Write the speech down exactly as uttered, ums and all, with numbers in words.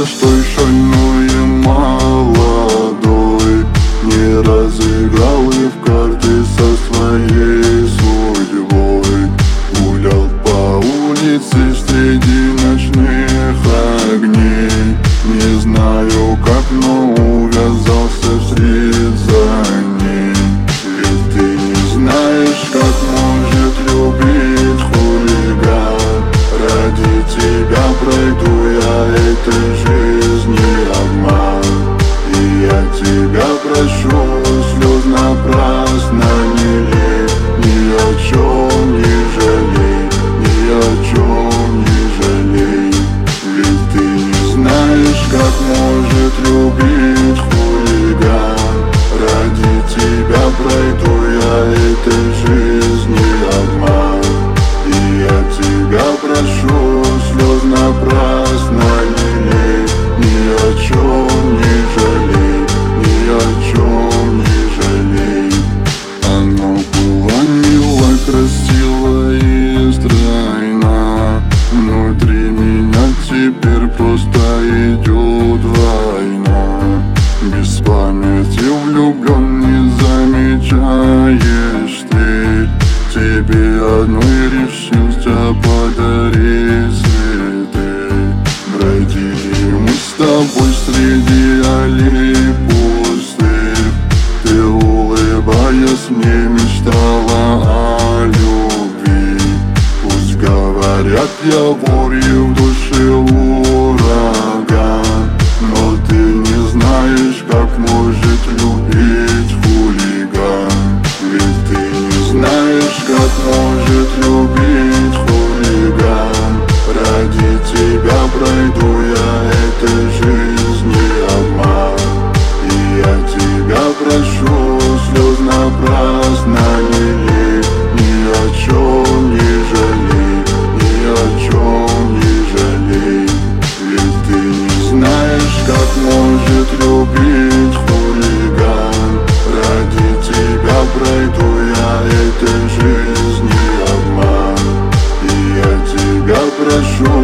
простой, шальной и молодой, не разыграл и в карты со своей судьбой. Гулял по улице среди ночных огней, не знаю как, но увязался вслед за ней. Ведь ты не знаешь, как может любить хулиган. Ради тебя пройду я этой жизни обман, и я тебя прошу, слез напрасно не лей. Ни о чем не жалей, ни о чем не жалей. Ведь ты не знаешь, как может любить хулиган. Ради тебя пройду я этой жизни обман, и я тебя прошу, слез напрасно не лей. Ни о чем не жалей, ни о чем не жалей. Оно было мило, красиво и стройно. Внутри меня теперь просто идет война. Без памяти влюблен, не замечаешь ты. Тебе одной решился подарить цветы. Бродили мы с тобой среди аллей пустых. Ты, улыбаясь мне, мечтала о любви. Пусть говорят, я вор и в душе ураган, но ты не знаешь, как может любить хулиган. Ведь ты не знаешь, как может любить хулиган. Ради тебя пройду я этой жизни обман, и я тебя прошу, слез напрасно не лей. Ни о чем не жалей, ни о чем не жалей. Ведь ты не знаешь, как может любить хулиган. Ради тебя пройду я этой жизни обман, и я тебя прошу,